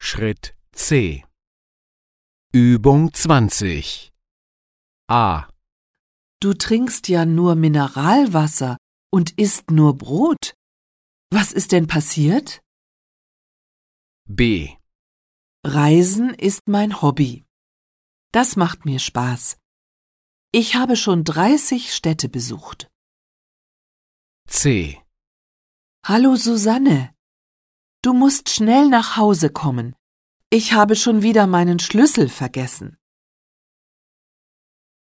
Schritt C. Übung 20. A. Du trinkst ja nur Mineralwasser und isst nur Brot. Was ist denn passiert? B. Reisen ist mein Hobby. Das macht mir Spaß. Ich habe schon 30 Städte besucht. C. Hallo Susanne. Du musst schnell nach Hause kommen. Ich habe schon wieder meinen Schlüssel vergessen.